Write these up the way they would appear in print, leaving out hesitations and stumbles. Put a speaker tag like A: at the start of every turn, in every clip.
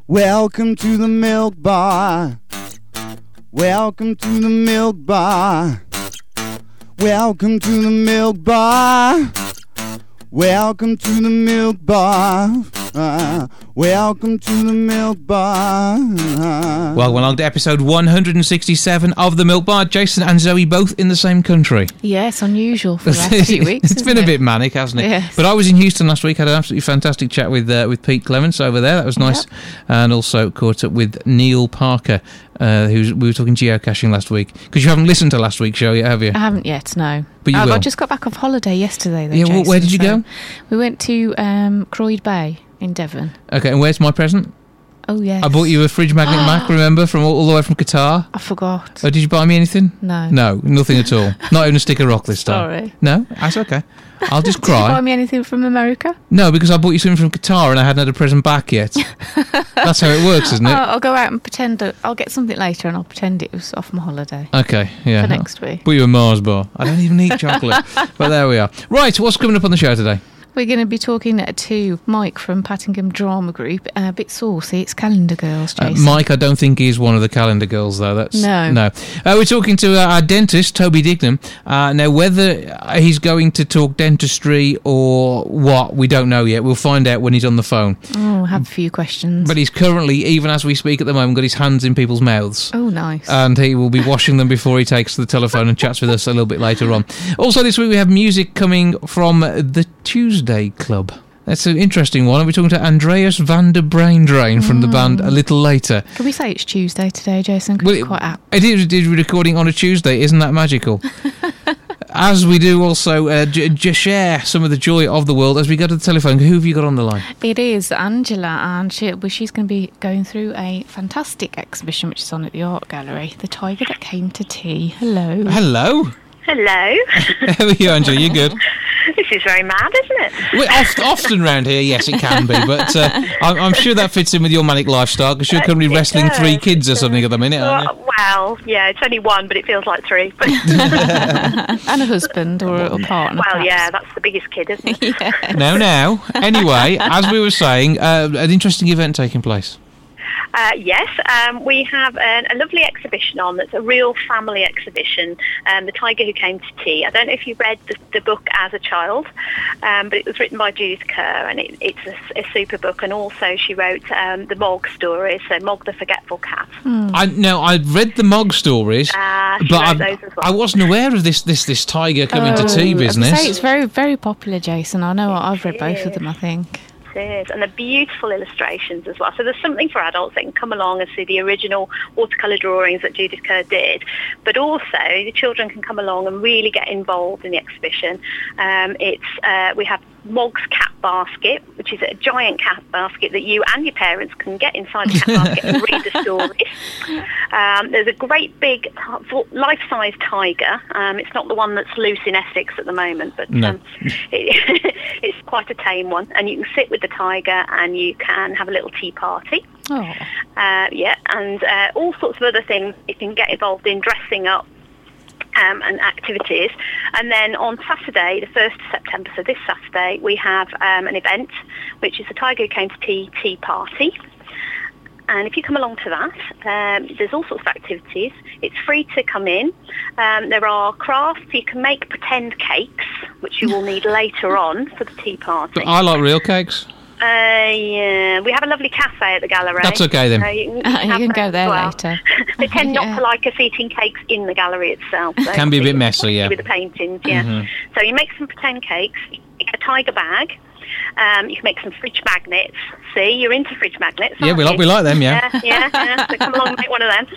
A: Welcome to the Milk Bar. Welcome to the Milk Bar. Welcome to the Milk Bar. Welcome to the Milk Bar. Welcome to the Milk Bar.
B: Welcome along to episode 167 of the Milk Bar. Jason and Zoe both in the same country.
C: Yes, unusual for the last few weeks.
B: It's been a bit manic, hasn't it?
C: Yes.
B: But I was in Houston last week. Had an absolutely fantastic chat with Pete Clements over there. That was nice.
C: Yep.
B: And also caught up with Neil Parker, we were talking geocaching last week. Because you haven't listened to last week's show yet, have you?
C: I haven't yet, no.
B: But you will.
C: I just got back off holiday yesterday, though,
B: Yeah,
C: Jason,
B: where did you go?
C: We went to Croyd Bay in Devon.
B: Okay, and where's my present?
C: Oh, yes.
B: I bought you a fridge magnet Mac, remember, from all the way from Qatar.
C: I forgot.
B: Oh, did you buy me anything?
C: No.
B: No, nothing at all. Not even a stick of rock this time.
C: Sorry.
B: No, that's okay. I'll just
C: Did you buy
B: cry.
C: me anything from America?
B: No, because I bought you something from Qatar and I hadn't had a present back yet. That's how it works, isn't it?
C: I'll go out and pretend I'll get something later and I'll pretend it was off my holiday.
B: Okay, yeah.
C: For next week.
B: Bought you a Mars bar. I don't even eat chocolate. But there we are. Right, what's coming up on the show today?
C: We're going to be talking to Mike from Pattingham Drama Group. A bit saucy. It's Calendar Girls, Jason.
B: Mike, I don't think he's one of the calendar girls, though. That's
C: No.
B: We're talking to our dentist, Toby Dignam. Now, whether he's going to talk dentistry or what, we don't know yet. We'll find out when he's on the phone.
C: Oh, I have a few questions.
B: But he's currently, even as we speak at the moment, got his hands in people's mouths.
C: Oh, nice.
B: And he will be washing them before he takes the telephone and chats with us a little bit later on. Also, this week we have music coming from the Tuesday Club. That's an interesting one. We're talking to Andreas van der Braindrain from the band a little later.
C: Can we say it's Tuesday today, Jason? 'Cause it's quite apt.
B: It is recording on a Tuesday. Isn't that magical? As we do also share some of the joy of the world as we go to the telephone. Who have you got on the line?
C: It is Angela, and she's going to be going through a fantastic exhibition which is on at the Art Gallery, The Tiger That Came to Tea. Hello.
B: Hello.
D: Hello.
B: How are you, Angela? You good?
D: This is very mad, isn't it?
B: We're often round here, yes, it can be, but I'm sure that fits in with your manic lifestyle because you're currently wrestling 3 kids or something at the minute, aren't you?
D: Well, yeah, it's only 1, but it feels like 3.
C: And a husband or a partner.
D: Well,
C: perhaps.
D: yeah, that's the biggest kid, isn't it?
C: Yeah.
B: Now. Anyway, as we were saying, an interesting event taking place.
D: Yes, we have a lovely exhibition on that's a real family exhibition, The Tiger Who Came to Tea. I don't know if you read the book as a child, but it was written by Judith Kerr, and it's a super book, and also she wrote the Mog stories, so Mog the Forgetful Cat.
B: I'd read the Mog stories,
D: She
B: but
D: wrote those as well.
B: I wasn't aware of this tiger coming to tea business.
C: I say it's very, very popular, Jason. I know I've read both of them, I think.
D: Is, and they're beautiful illustrations as well. So there's something for adults that can come along and see the original watercolour drawings that Judith Kerr did, but also the children can come along and really get involved in the exhibition. We have Mog's cat basket, which is a giant cat basket that you and your parents can get inside the cat basket and read the stories. There's a great big life-size tiger. It's not the one that's loose in Essex at the moment, but
B: No.
D: it's quite a tame one, and you can sit with the tiger and you can have a little tea party.
C: Oh.
D: And all sorts of other things you can get involved in, dressing up and activities. And then on Saturday, the 1st of September, so this Saturday, we have an event, which is the Tiger Who Came to Tea Party. And if you come along to that, there's all sorts of activities. It's free to come in. There are crafts. You can make pretend cakes, which you will need later on for the tea party.
B: I like real cakes.
D: Yeah, we have a lovely cafe at the gallery.
B: That's okay then.
D: So you
C: can go there
D: well.
C: later.
D: They tend
C: Yeah.
D: not to like us eating cakes in the gallery itself. So
B: Can be a bit messy, yeah.
D: With the paintings, yeah.
B: Mhm.
D: So you make some pretend cakes. You get a tiger bag. You can make some fridge magnets. See, you're into fridge magnets.
B: Yeah,
D: aren't
B: we
D: you?
B: like them, yeah.
D: Yeah. So come along and make one of them.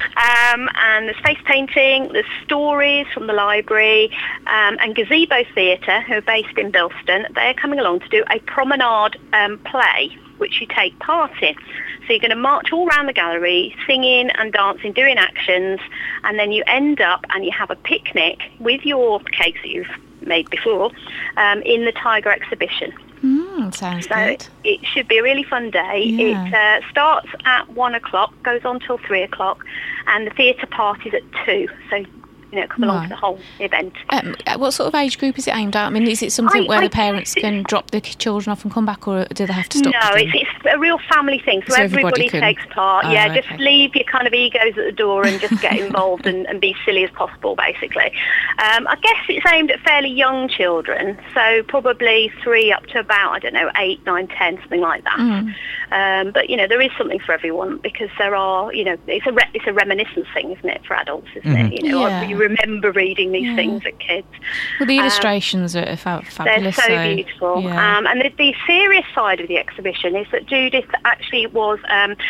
D: And there's face painting, there's stories from the library, and Gazebo Theatre, who are based in Bilston, they're coming along to do a promenade play, which you take part in. So you're going to march all around the gallery, singing and dancing, doing actions, and then you end up and you have a picnic with your cakes that you've made before in the Tiger exhibition.
C: Sounds
D: So
C: good.
D: it should be a really fun day.
C: Yeah.
D: It starts at 1 o'clock, goes on till 3 o'clock, and the theatre party's at 2. So come along
C: Right.
D: to the whole event.
C: What sort of age group is it aimed at? I mean, is it something where the parents can drop the children off and come back, or do they have to stop?
D: No, it's a real family thing, so everybody takes part.
C: Oh,
D: yeah,
C: okay.
D: just leave your kind of egos at the door and just get involved and be silly as possible, basically. I guess it's aimed at fairly young children, so probably 3 up to about, 8, 9, 10, something like that. But, there is something for everyone, because there are, it's a reminiscence thing, isn't it, for adults, isn't it? You remember reading these things at kids.
C: Well, the illustrations are fabulous.
D: They're so beautiful.
C: Yeah.
D: And the serious side of the exhibition is that Judith actually was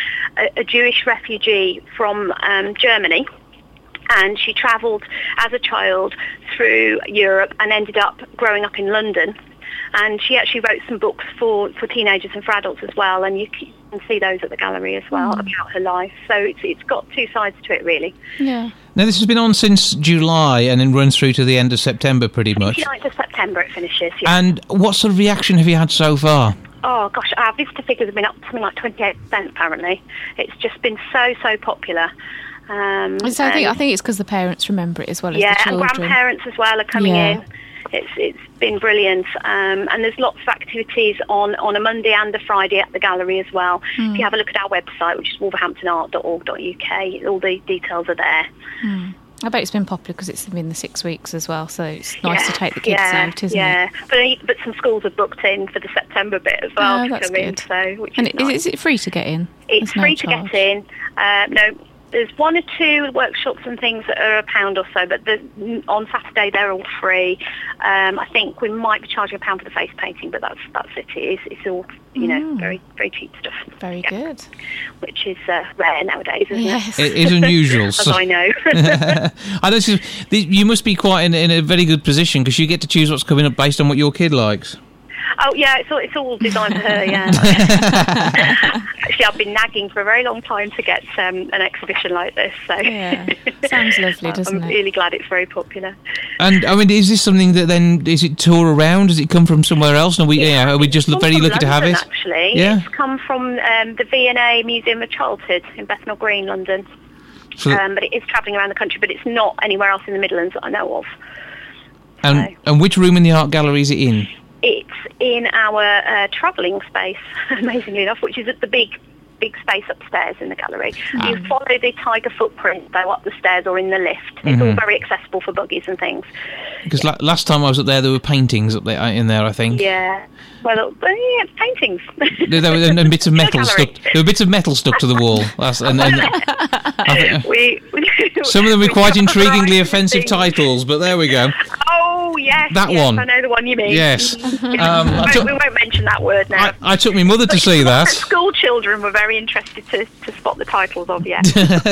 D: a Jewish refugee from Germany. And she travelled as a child through Europe and ended up growing up in London. And she actually wrote some books for teenagers and for adults as well. And you can see those at the gallery as well about her life. So it's got two sides to it, really.
C: Yeah.
B: Now, this has been on since July and then runs through to the end of September, pretty much.
D: 29th of September it finishes, yeah.
B: And what sort of reaction have you had so far?
D: Oh, gosh, our visitor figures have been up to something like 28%, apparently. It's just been so popular.
C: So I think it's because the parents remember it as well as the children.
D: And grandparents as well are coming in. It's been brilliant, and there's lots of activities on a Monday and a Friday at the gallery as well. If you have a look at our website, which is wolverhamptonart.org.uk, all the details are there.
C: I bet it's been popular because it's been the 6 weeks as well, so it's nice to take the kids out, isn't it?
D: Yeah, but some schools have booked in for the September bit as well to
C: that's
D: come in.
C: good.
D: So, which
C: and
D: is nice.
C: is it free to get in?
D: It's free to get in. No, there's 1 or 2 workshops and things that are £1 or so, but on Saturday they're all free. I think we might be charging £1 for the face painting, but that's it. It's all very very cheap stuff.
C: Very good.
D: Which is rare nowadays, isn't
C: Yes.
B: It is unusual.
D: As I know.
B: I know you must be quite in a very good position because you get to choose what's coming up based on what your kid likes.
D: Oh yeah, it's all designed for her. Yeah. Actually, I've been nagging for a very long time to get an exhibition like this. So
C: sounds lovely, doesn't it?
D: I'm really glad it's very popular.
B: And I mean, is this something that then is it tour around? Does it come from somewhere else? And are we just very lucky to have it?
D: Actually,
B: yeah.
D: It's come from the V&A Museum of Childhood in Bethnal Green, London. But it is travelling around the country, but it's not anywhere else in the Midlands that I know of.
B: And which room in the art gallery is it in?
D: It's in our travelling space, amazingly enough, which is at the big space upstairs in the gallery. You follow the tiger footprint, though, up the stairs or in the lift. It's all very accessible for buggies and things.
B: Because last time I was up there were paintings up there in there, I think.
D: Yeah. Well, paintings.
B: There were bits of metal stuck. There were bits of metal stuck to the wall. Some of them were quite intriguingly offensive titles, but there we go.
D: Oh yes,
B: that one.
D: I know the one you mean.
B: Yes.
D: We won't mention that word now.
B: I took my mother to see that.
D: School children were very interested to spot the titles of. Yeah.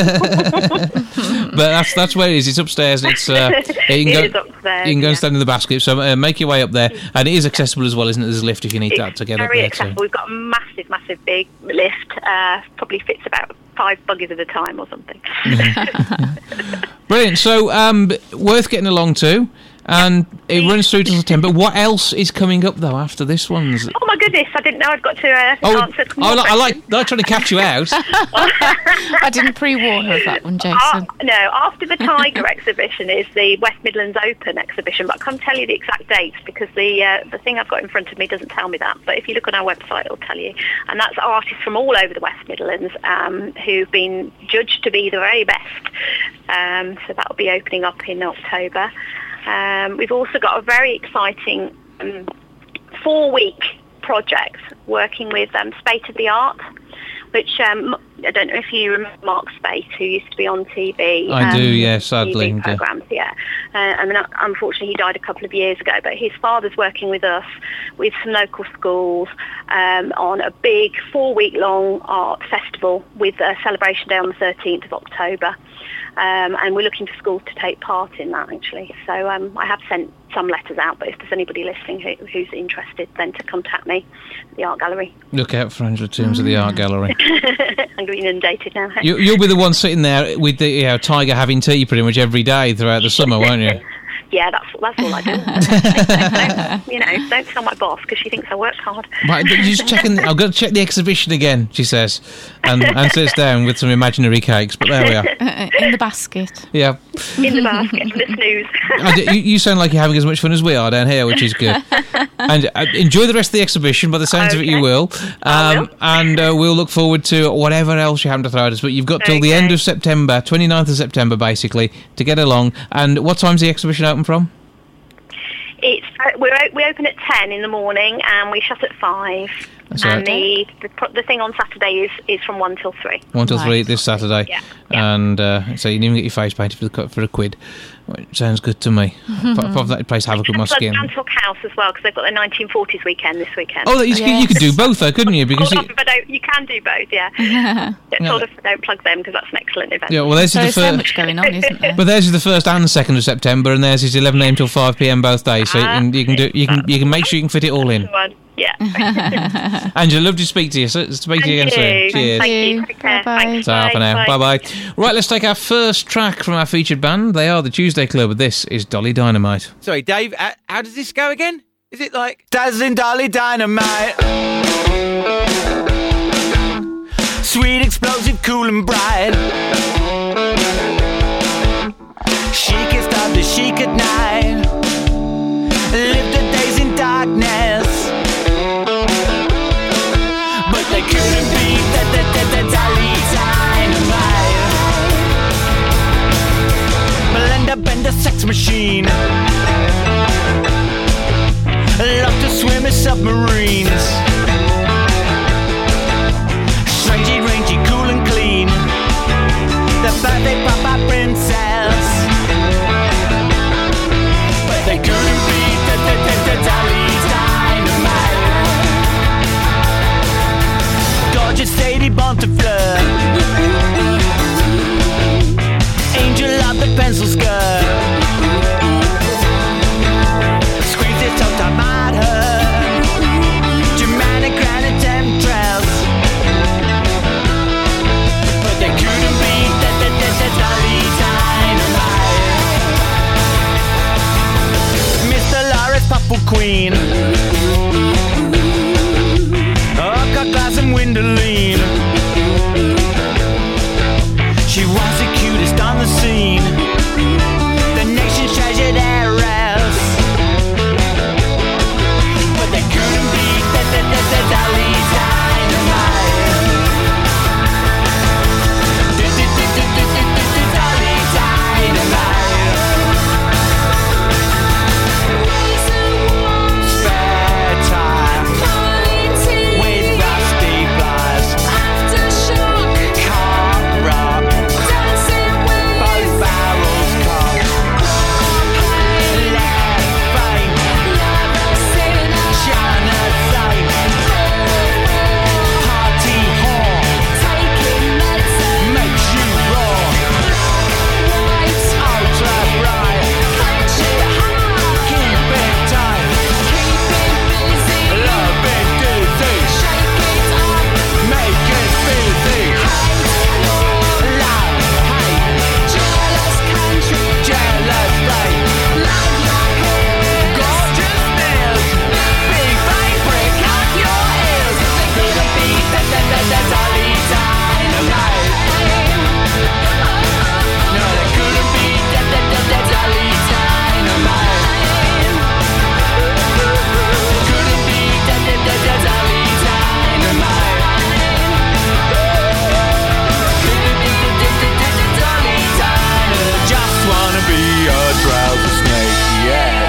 B: But that's where it is. It's upstairs. It's
D: it is upstairs.
B: You can go and stand in the basket. So make your way up there, and it is accessible as well, isn't it? There's a lift if you need that to get up there.
D: Very accessible. We've got a massive big lift. Probably fits about 5 buggies at a time or something.
B: Brilliant. So worth getting along to. And it runs through to September. What else is coming up, though, after this one's?
D: Oh, my goodness. I didn't know I'd got to answer some more
B: I like trying to catch you out.
C: I didn't pre-warn her of that one, Jason.
D: No, after the Tiger exhibition is the West Midlands Open exhibition, but I can't tell you the exact dates because the thing I've got in front of me doesn't tell me that. But if you look on our website, it'll tell you. And that's artists from all over the West Midlands who've been judged to be the very best. So that'll be opening up in October. We've also got a very exciting 4-week project working with Spate of the Art, which I don't know if you remember Mark Spate, who used to be on TV.
B: I do, yes, sadly.
D: TV programmes, yeah. Unfortunately, he died a couple of years ago, but his father's working with us, with some local schools, on a big 4-week-long art festival with a celebration day on the 13th of October. And we're looking for schools to take part in that, actually. So I have sent some letters out, but if there's anybody listening who's interested, then to contact me at the Art Gallery.
B: Look out for Angela Toombs at the Art Gallery.
D: I'm getting inundated now.
B: You'll be the one sitting there with the Tiger having tea pretty much every day throughout the summer, won't you?
D: Yeah, that's all I do. Don't tell my boss because she thinks I work hard.
B: Right, you just checking. I've got to check the exhibition again, she says, and sits down with some imaginary cakes. But there we are.
C: In the basket.
B: Yeah.
D: In the basket, in the snooze.
B: You sound like you're having as much fun as we are down here, which is good. And enjoy the rest of the exhibition. By the sounds of it, you will. And we'll look forward to whatever else you happen to throw at us. But you've got till the end of September, 29th of September, basically, to get along. And what time's the exhibition open from?
D: It's we open at 10 in the morning and we shut at 5.
B: That's
D: and
B: right.
D: the thing on Saturday is from 1 till 3.
B: 1 till 3 this Saturday.
D: Yeah.
B: And so you can even get your face painted for a quid. Which sounds good to me. Apart from that, it plays havoc with my skin.
D: Antioch House as well, because they've got their 1940s weekend this weekend.
B: Oh, you could do both, though, couldn't you? Because
D: you can do both, yeah. Don't plug them because that's an excellent event.
B: Yeah, well, there's
C: so much going on, isn't there?
B: But theirs is the 1st and 2nd of September, and theirs is 11 a.m. till 5 p.m. both days. So you can make sure you can fit it all in.
D: Yeah.
B: Angela, love to speak to you. Speak to you again soon. Cheers.
D: Thank you. Take care.
C: Bye-bye.
B: Ta for now. Bye-bye. Right, let's take our first track from our featured band. They are the Tuesday Club. This is Dolly Dynamite.
E: Sorry, Dave, how does this go again? Is it like Dazzling Dolly Dynamite? Sweet, explosive, cool and bright. Chic is the chic at night. Live the days in darkness. But they couldn't beat the Dolly Dynamite. Blender, bender, sex machine. Love to swim in submarines. Strangey, rangy, cool and clean. The birthday papa princess. But they couldn't beat the Dolly Dynamite. Gorgeous Sadie Bontefleur. Angel of the pencil skirt. Squeeze it so time at her. Germanic granite temptress. But they couldn't beat the Dolly Dynamite. Mr. Lawrence Puffle Queen. Cut glass and Windoline. She was the cutest on the scene. The nation's treasured heiress. But they couldn't beat the Dolly Dynamite. Dolly Dynamite. Spare time with rusty pliers. Car rock. Both barrels cocked. Left fame. China sight. Party whore. Makes you roar. Ultra bright. Keep it tight. Love it dizzy. Make it busy. Love, hate. Jealous state. Gorgeous nails. Big bang break out your ears. Couldn't beat the Dolly Dynamite. No, they couldn't beat the Dolly Dynamite. Couldn't beat the Dolly Dynamite. Dolly Dynamite. Just wanna be a drowsy snake, yes.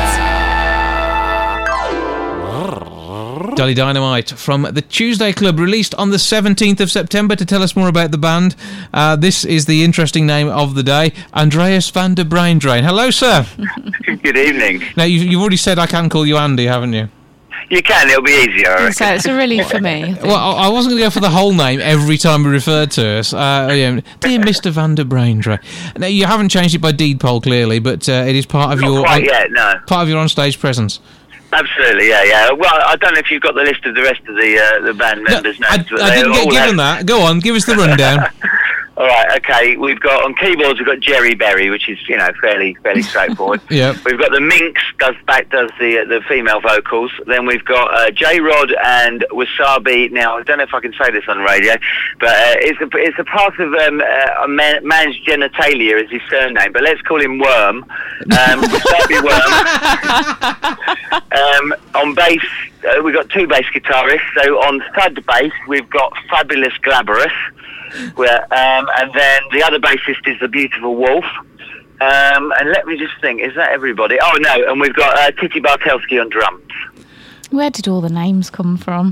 B: Dolly Dynamite from the Tuesday Club, released on the 17th of September. To tell us more about the band, this is the interesting name of the day, Andreas van der Braindrain. Hello, sir.
F: Good evening.
B: Now, you've already said I can call you Andy, haven't you?
F: You can, it'll be easier, I reckon.
C: So it's a relief for me. I think.
B: Well, I wasn't going to go for the whole name every time we referred to us. Dear Mr. van der Braindrain. Now, you haven't changed it by deed poll, clearly, but it is part of
F: Not quite yet, no.
B: part of your on-stage presence.
F: Absolutely, yeah. Well, I don't know if you've got the list of the rest of the band members'
B: I
F: names. But
B: didn't get given that. Go on, give us the rundown.
F: All right, okay. We've got on keyboards. We've got Jerry Berry, which is fairly straightforward.
B: Yep.
F: We've got the Minx does the female vocals. Then we've got J Rod and Wasabi. Now I don't know if I can say this on radio, but it's a part of a man's genitalia is his surname. But let's call him Worm. Wasabi Worm. On bass, we've got two bass guitarists. So on third bass, we've got Fabulous Glaberus. And then the other bassist is the beautiful Wolf. And let me just think, is that everybody? Oh, no, and we've got Titi Bartelski on drums.
C: Where did all the names come from?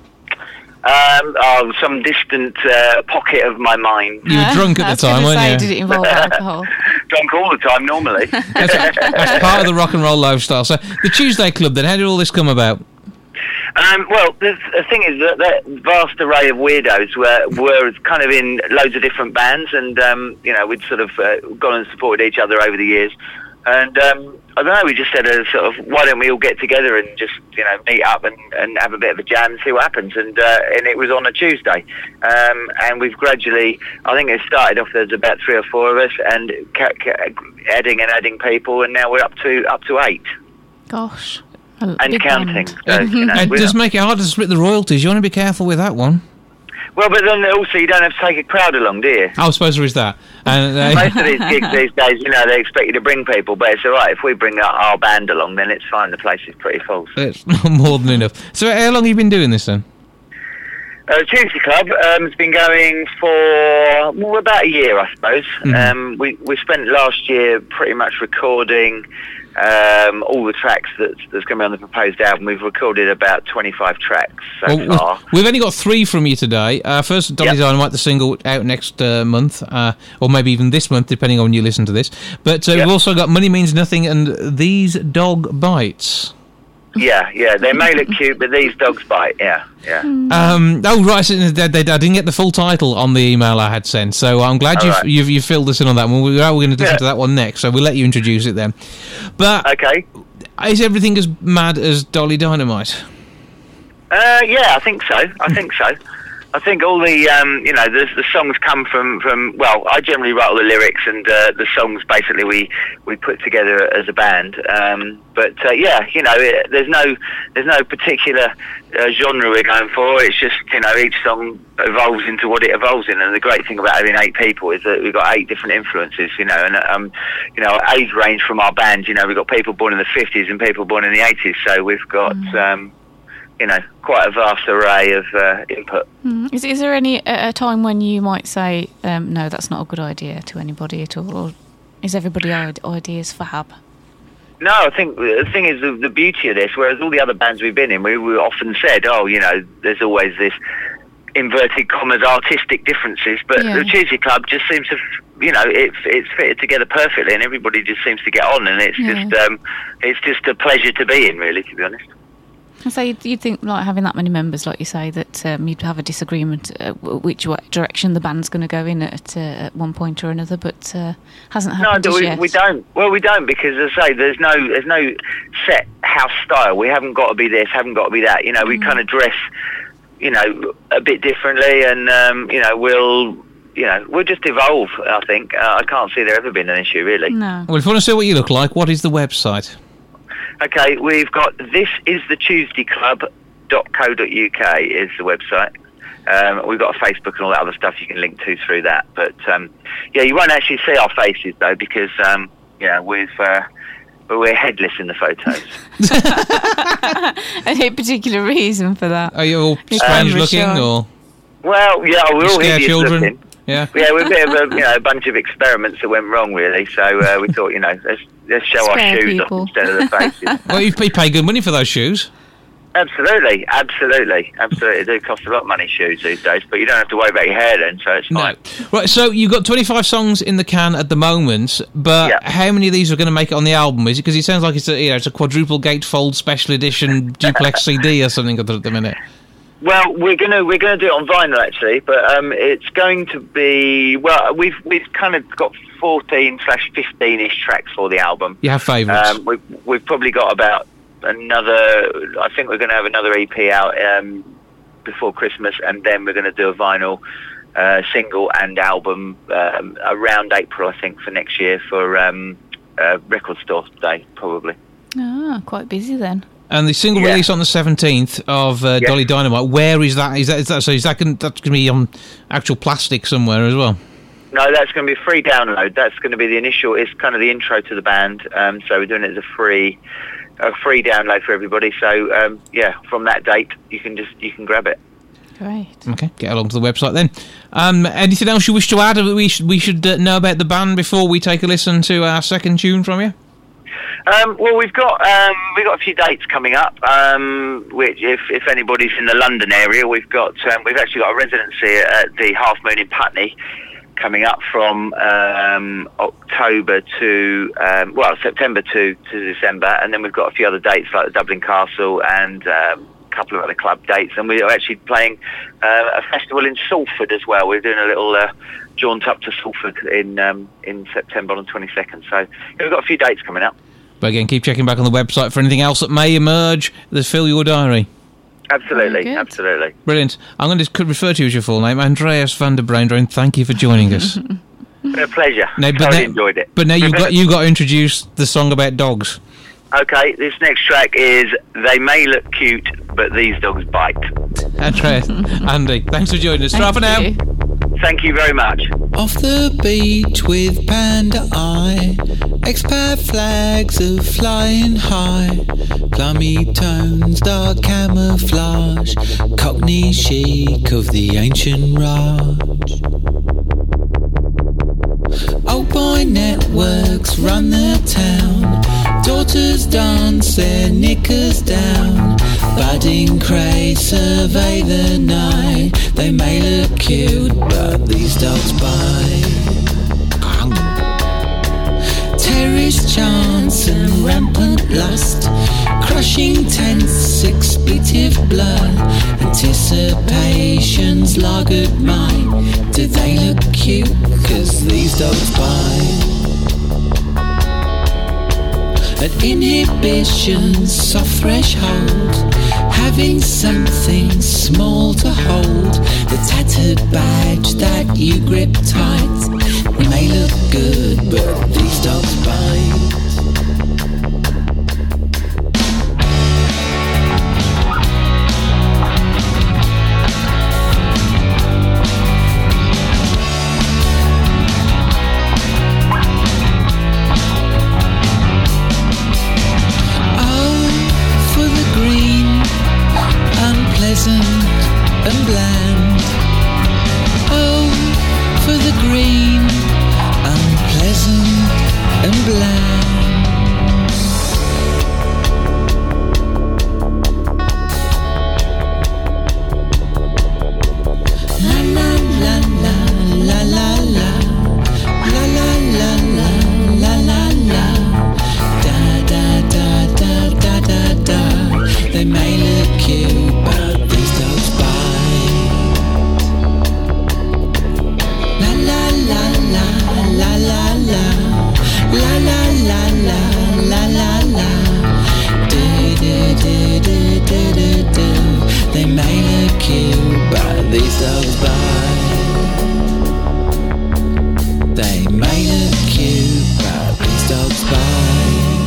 F: Some distant pocket of my mind.
B: You were drunk at the time, weren't you?
C: Did it involve alcohol?
F: Drunk all the time, normally.
B: That's part of the rock and roll lifestyle. So the Tuesday Club, then, how did all this come about?
F: Well, the thing is that vast array of weirdos were kind of in loads of different bands, and we'd sort of gone and supported each other over the years. And I don't know, we just said sort of, why don't we all get together and just meet up and have a bit of a jam and see what happens. And it was on a Tuesday, and we've gradually, I think it started off, there's about 3 or 4 of us, and adding people, and now we're up to 8.
C: Gosh.
F: And counting.
B: It does make it hard to split the royalties. You want to be careful with that one.
F: Well, but then also you don't have to take a crowd along, do you?
B: I suppose there is that. And,
F: most of these gigs these days, they expect you to bring people, but it's all right. If we bring our band along, then it's fine. The place is pretty full.
B: It's more than enough. So how long have you been doing this then?
F: Tuesday Club has been going for about a year, I suppose.
B: Mm-hmm.
F: We spent last year pretty much recording all the tracks that's going to be on the proposed album. We've recorded about 25 tracks so far. We've
B: only got 3 from you today. First, Dolly Dynamite, the single, out next month, or maybe even this month, depending on when you listen to this. But we've also got Money Means Nothing and These Dog Bites.
F: Yeah, they may look cute, but these dogs bite, yeah.
B: Right, so I didn't get the full title on the email I had sent, so I'm glad you've filled us in on that one. We're going to listen to that one next, so we'll let you introduce it then. But
F: okay.
B: Is everything as mad as Dolly Dynamite?
F: Yeah, I think so. I think all the, the songs come from. Well, I generally write all the lyrics, and the songs basically we put together as a band. There's no particular genre we're going for. It's just each song evolves into what it evolves in. And the great thing about having 8 people is that we've got 8 different influences. And age range from our band. We've got people born in the 50s and people born in the 80s. So we've got. Quite a vast array of input.
C: Is there a time when you might say, no, that's not a good idea to anybody at all? Or is everybody ideas fab?
F: No, I think the thing is the beauty of this, whereas all the other bands we've been in, we often said, there's always this inverted commas artistic differences, but the Tuesday Club just seems to, it's fitted together perfectly, and everybody just seems to get on, and it's just a pleasure to be in, really, to be honest.
C: So you'd think, like, having that many members, like you say, that you'd have a disagreement which direction the band's going to go in at one point or another, but hasn't happened yet.
F: We don't. Well, we don't, because, as I say, there's no set house style. We haven't got to be this, haven't got to be that. We kind of dress, a bit differently, and we'll just evolve. I think I can't see there ever been an issue, really.
C: No.
B: Well, if you want to see what you look like, what is the website?
F: Okay, we've got thisisthethursdayclub.co.uk is the website. We've got a Facebook and all that other stuff you can link to through that. But, you won't actually see our faces, though, because, we're headless in the photos.
C: Any particular reason for that?
B: Are you all strange looking, or...?
F: Well, yeah, we're all hideous looking.
B: Yeah,
F: we're a bit of a bunch of experiments that went wrong, really. So we thought, let's show our shoes off instead of the faces.
B: Well, you pay good money for those shoes.
F: Absolutely. They do cost a lot of money, shoes these days, but you don't have to worry about your hair then, so it's fine.
B: No. Right, so you've got 25 songs in the can at the moment, but how many of these are going to make it on the album? Is it because it sounds like it's a quadruple gatefold special edition duplex CD or something at the minute?
F: Well, we're gonna do it on vinyl actually, but it's going to be we've kind of got 14/15ish tracks for the album.
B: You have favourites?
F: We've probably got about another. I think we're going to have another EP out before Christmas, and then we're going to do a vinyl single and album around April, I think, for next year for Record Store Day, probably.
C: Ah, quite busy then.
B: And the single release on the 17th of Dolly Dynamite, where is that? Is that so? That's going to be on actual plastic somewhere as well?
F: No, that's going to be a free download. That's going to be the initial. It's kind of the intro to the band. So we're doing it as a free download for everybody. So from that date, you can grab it.
C: Great.
B: Okay, get along to the website then. Anything else you wish to add that we should know about the band before we take a listen to our second tune from you?
F: Well, we've got a few dates coming up. Which, if anybody's in the London area, we've actually got a residency at the Half Moon in Putney coming up from September to December, and then we've got a few other dates like the Dublin Castle and a couple of other club dates, and we're actually playing a festival in Salford as well. We're doing a little jaunt up to Salford in September on the 22nd. So we've got a few dates coming up.
B: But again, keep checking back on the website for anything else that may emerge that fill your diary.
F: Absolutely, absolutely.
B: Brilliant. I'm going to refer to you as your full name, Andreas van der Braindre, and thank you for joining us.
F: Been a pleasure. Enjoyed it.
B: But now you got to introduce the song about dogs.
F: Okay, this next track is They May Look Cute, But These Dogs Bite.
B: Andreas, Andy, thanks for joining us. Try for now.
F: Thank you very much.
G: Off the beach with Panda Eye, expat flags are flying high, plummy tones, dark camouflage, cockney chic of the ancient Raj. Old boy networks run the town, daughters dance their knickers down, budding craze survey the night. They may look cute, but these dogs bite. Terrorist chants and rampant lust, crushing tense expletive blood, anticipation's lagered mind. Do they look cute? 'Cause these dogs bite. At inhibition's soft threshold, having something small to hold, the tattered badge that you grip tight. It may look good, but these dogs bite. And bland. Oh, for the green, unpleasant and bland. La la la la la la la la la la la la la da da da da da da da. They may look cute, but these dogs bite. La la la la la la la la la la la la la la. Do do do do do do do. They may look cute, but these dogs bite. They may look cute, but these dogs bite.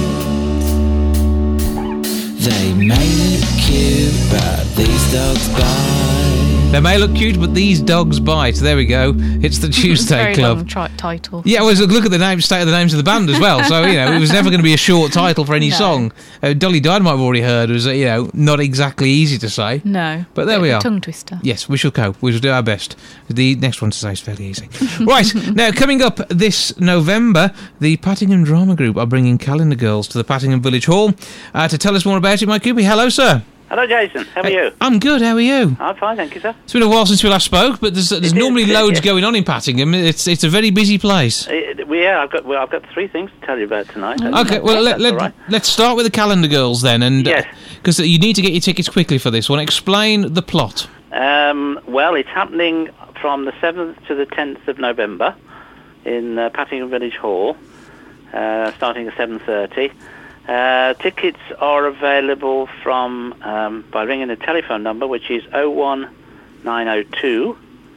G: They may look cute, but these dogs bite.
B: They may look cute, but these dogs bite. There we go. It's the Tuesday Club.
C: Very long title.
B: Yeah, well, look at the name, state of the names of the band as well. So, it was never going to be a short title for any song. Dolly Dynamite, I've already heard, was, not exactly easy to say.
C: No.
B: But there we are.
C: Tongue twister.
B: Yes, we shall cope. We shall do our best. The next one to say is fairly easy. Right, now, coming up this November, the Pattingham Drama Group are bringing Calendar Girls to the Pattingham Village Hall. To tell us more about it, Mike Cooper. Hello, sir.
H: Hello, Jason. How are you?
B: I'm good. How are you?
H: I'm fine, thank you, sir.
B: It's been a while since we last spoke, but there's normally loads going on in Pattingham. It's a very busy place.
H: I've got three things to tell you about tonight.
B: Okay, well, let's start with the Calendar Girls then, and
H: yes,
B: because you need to get your tickets quickly for this one. Explain the plot.
H: Well, it's happening from the 7th to the 10th of November in Pattingham Village Hall, starting at 7:30. Tickets are available from by ringing the telephone number, which is 01902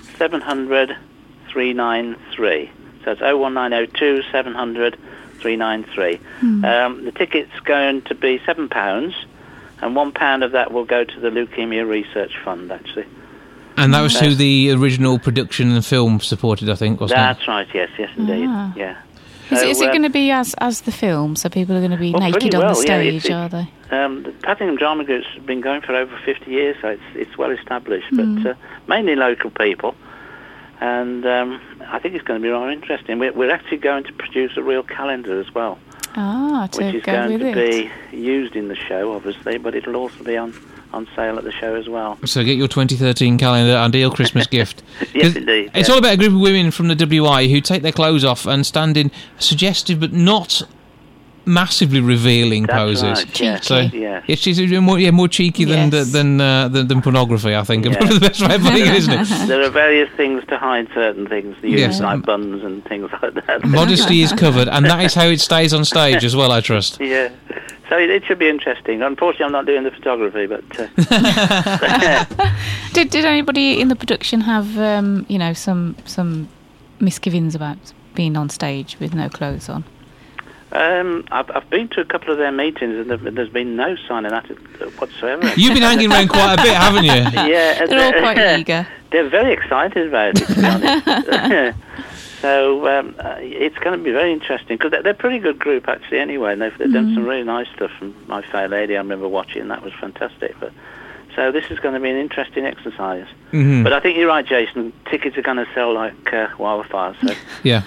H: 700 393. So it's 01902 700 393. The ticket's going to be £7, and £1 of that will go to the Leukemia Research Fund, actually.
B: And that was who the original production and film supported, I think, wasn't it?
H: That's right, yes, indeed, yeah.
C: Is it going to be as the film? So people are going to be naked on the stage, are they?
H: The Paddington Drama Group's been going for over 50 years, so it's well established, but mainly local people. And I think it's going to be rather interesting. We're actually going to produce a real calendar as well, which is going to be used in the show, obviously, but it'll also be on sale at the show as well.
B: So get your 2013 calendar, ideal Christmas gift.
H: Yes, indeed.
B: It's all about a group of women from the WI who take their clothes off and stand in suggestive but not massively revealing poses.
H: Right, yes.
B: So it's more cheeky than pornography, I think.
H: Yeah.
B: Probably the best way of putting it, isn't it?
H: There are various things to hide certain things, like buns and things like that.
B: Modesty is covered, and that is how it stays on stage as well, I trust.
H: Yeah. So it should be interesting. Unfortunately, I'm not doing the photography, but...
C: Did anybody in the production have, some misgivings about being on stage with no clothes on?
H: I've been to a couple of their meetings, and there's been no sign of that whatsoever.
B: You've been hanging around quite a bit, haven't you?
H: Yeah.
C: They're all quite eager.
H: They're very excited about it, to be honest. So it's going to be very interesting, because they're a pretty good group, actually, anyway, and they've done some really nice stuff. From My Fair Lady, I remember watching, that was fantastic. But so this is going to be an interesting exercise. Mm-hmm. But I think you're right, Jason. Tickets are going to sell like wildfire. So.
B: Yeah.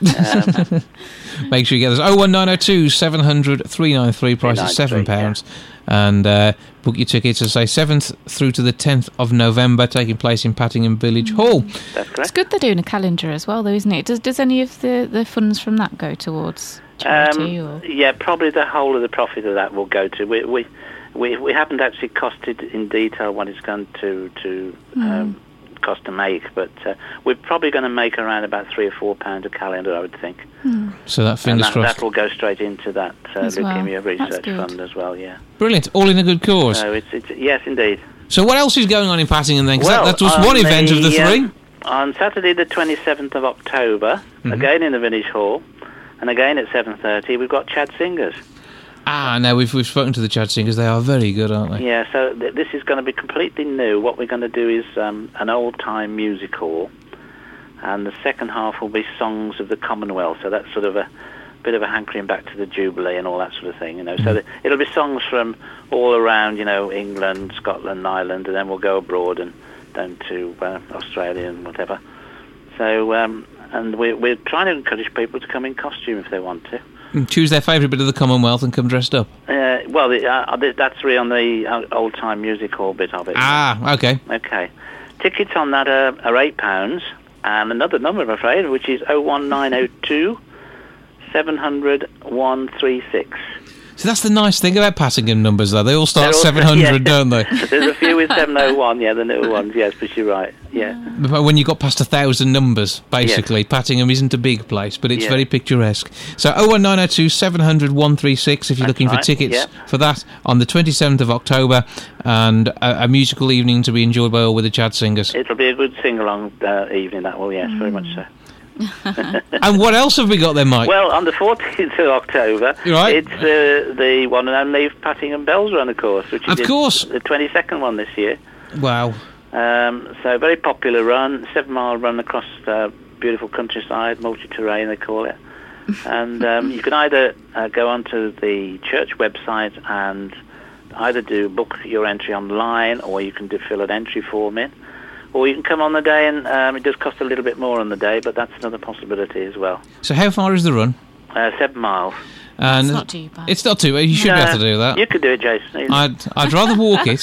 B: Make sure you get those. 01902 700 393, price is £7. Yeah. And book your tickets, as I say, 7th through to the 10th of November, taking place in Pattingham Village Hall.
H: That's correct.
C: It's good they're doing a calendar as well, though, isn't it? Does any of the funds from that go towards charity?
H: Yeah, probably the whole of the profit of that will go to... We haven't actually costed in detail what it's going to cost to make, but we're probably going to make around about £3 or £4 a calendar, I would think.
B: So that fingers crossed.
H: That will go straight into that Leukemia Research Fund as well. Yeah.
B: Brilliant, all in a good cause.
H: So it's yes, indeed.
B: So what else is going on in Pattingham then? Because that was one event of the three.
H: On Saturday, the 27th of October, again in the Village Hall, and again at 7:30, we've got Chad Singers.
B: Now we've spoken to the Chad Singers. They are very good, aren't they?
H: Yeah, so this is going to be completely new. What we're going to do is an old-time music hall, and the second half will be songs of the Commonwealth. So that's sort of a bit of a hankering back to the Jubilee and all that sort of thing, So it'll be songs from all around, England, Scotland, Ireland, and then we'll go abroad and down to Australia and whatever. So, and we're trying to encourage people to come in costume if they want to.
B: Choose their favourite bit of the Commonwealth and come dressed up.
H: That's really on the old-time music hall bit of it.
B: Okay.
H: Okay. Tickets on that are £8, and another number, I'm afraid, which is 01902 700 136.
B: So that's the nice thing about Pattingham numbers, though. They all start 700, don't they?
H: There's a few with 701, the newer ones, yes, but you're right,
B: But when you got past 1,000 numbers, basically, Pattingham isn't a big place, but it's very picturesque. So 01902 700 136 if you're looking for tickets for that on the 27th of October, and a musical evening to be enjoyed by all with the Chad Singers.
H: It'll be a good sing-along evening, that will, yes, very much so.
B: And what else have we got then, Mike?
H: Well, on the 14th of October, it's the one and only Pattingham Bells Run, of course, which is the 22nd one this year.
B: Wow.
H: So very popular run, 7-mile run across beautiful countryside, multi-terrain they call it. And you can either go onto the church website and either book your entry online, or you can fill an entry form in. Or you can come on the day, and it does cost a little bit more on the day, but that's another possibility as well.
B: So how far is the run?
H: 7 miles.
C: And it's not too bad.
B: It's not too bad. You should be able to do that.
H: You could do it, Jason.
B: I'd rather walk it,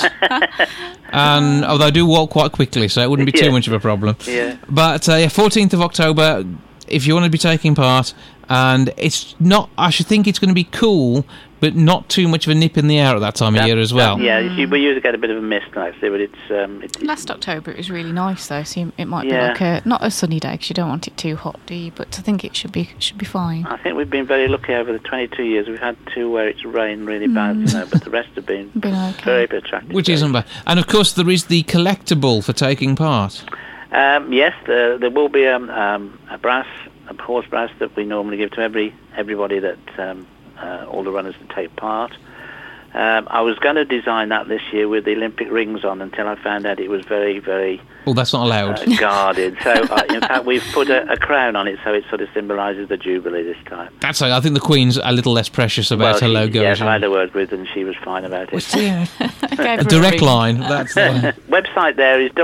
B: and although I do walk quite quickly, so it wouldn't be too much of a problem.
H: Yeah.
B: But 14th of October, if you want to be taking part, and it's not. I should think it's going to be cool, but not too much of a nip in the air at that time of year as well.
H: We usually get a bit of a mist actually, but it's...
C: Last October it was really nice though, so it might be like not a sunny day, because you don't want it too hot, do you? But I think it should be fine.
H: I think we've been very lucky over the 22 years. We've had 2 where it's rained really bad, but the rest have been
C: okay.
H: very attractive.
B: Which isn't bad. And of course there is the collectible for taking part.
H: Yes, there will be a horse brass that we normally give to everybody that all the runners that take part. I was going to design that this year with the Olympic rings on until I found out it was very, very
B: Well, that's not allowed.
H: Guarded. So, in fact, we've put a crown on it so it sort of symbolises the Jubilee this time.
B: That's I think the Queen's a little less precious about her logo.
H: Yes, I had a word with her and she was fine about it.
B: Yeah. A direct line. That's the
H: website there is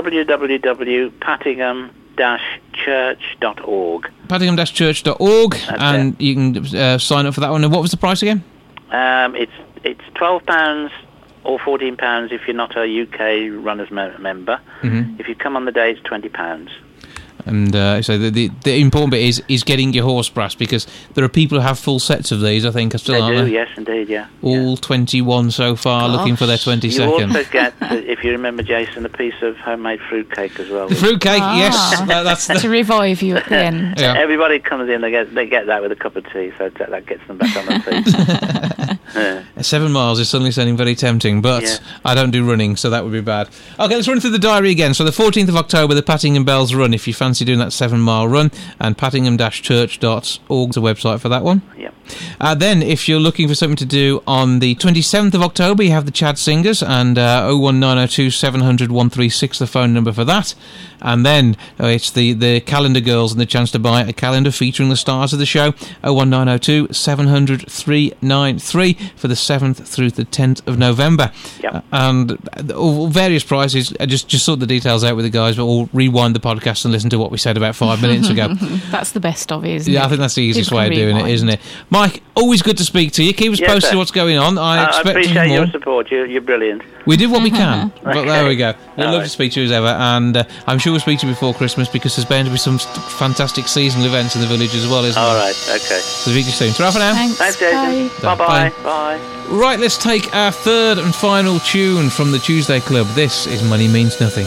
H: www.pattingham-church.org.
B: Pattingham-church.org, and you can sign up for that one. And what was the price again?
H: It's £12 or £14 if you're not a UK runners member.
B: Mm-hmm.
H: If you come on the day, it's £20.
B: And so the important bit is getting your horse brass, because there are people who have full sets of these, I think, aren't
H: they?
B: They?
H: Yes, indeed, yeah.
B: All 21 so far, looking for their 22nd.
H: You also get, if you remember, Jason, a piece of homemade fruitcake as well.
B: The fruitcake, yes. That's
C: to revive you at the end.
B: Yeah.
H: Everybody comes in, they get that with a cup of tea, so that gets them back on their feet.
B: 7 miles is suddenly sounding very tempting, but I don't do running, so that would be bad. Okay, let's run through the diary again. So the 14th of October, the Pattingham Bells Run, if you fancy doing that 7-mile run, and pattingham-church.org is the website for that one.
H: Yep.
B: Then, if you're looking for something to do on the 27th of October, you have the Chad Singers, and 01902 700 136, the phone number for that. And then it's the Calendar Girls and the chance to buy a calendar featuring the stars of the show, 01902 700 393 for the 7th through the 10th of November.
H: Yep.
B: And various prices. Just sort the details out with the guys, but we'll rewind the podcast and listen to what we said about 5 minutes ago.
C: That's the best of it, isn't it?
B: Yeah, I think that's the easiest way of doing it, isn't it? Mike, always good to speak to you. Keep us posted what's going on. I
H: appreciate your support. You're brilliant.
B: We do what we can, but
H: Okay.
B: there we go. We'd
H: All
B: love
H: right.
B: to speak to you as ever, and I'm sure we'll speak to you before Christmas, because there's bound to be some fantastic seasonal events in the village as well, isn't there?
H: All right, okay.
B: So speak to you soon. Ta-ra for now.
H: Thanks, Jason.
B: Bye.
H: Bye-bye. Bye.
B: Right, let's take our third and final tune from the Tuesday Club. This is Money Means Nothing.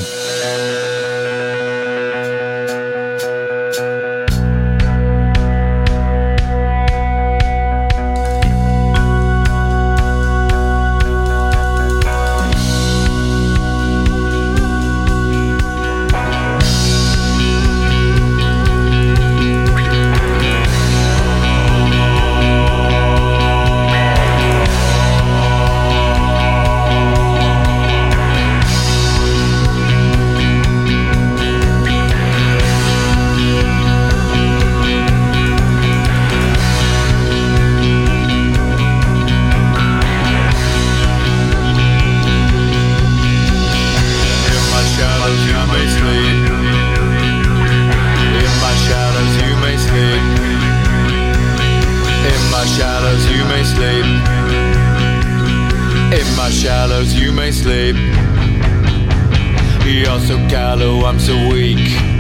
I: You're so callow, I'm so weak.